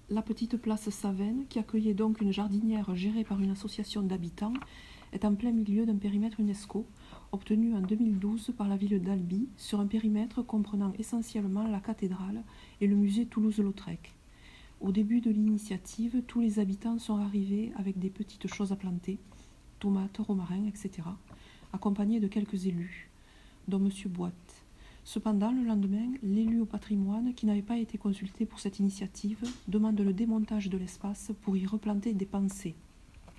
La petite place Savenne, qui accueillait donc une jardinière gérée par une association d'habitants, est en plein milieu d'un périmètre UNESCO, obtenu en 2012 par la ville d'Albi, sur un périmètre comprenant essentiellement la cathédrale et le musée Toulouse-Lautrec. Au début de l'initiative, tous les habitants sont arrivés avec des petites choses à planter, tomates, romarins, etc., accompagnés de quelques élus, dont M. Boite. Cependant, le lendemain, l'élu au patrimoine, qui n'avait pas été consulté pour cette initiative, demande le démontage de l'espace pour y replanter des pensées.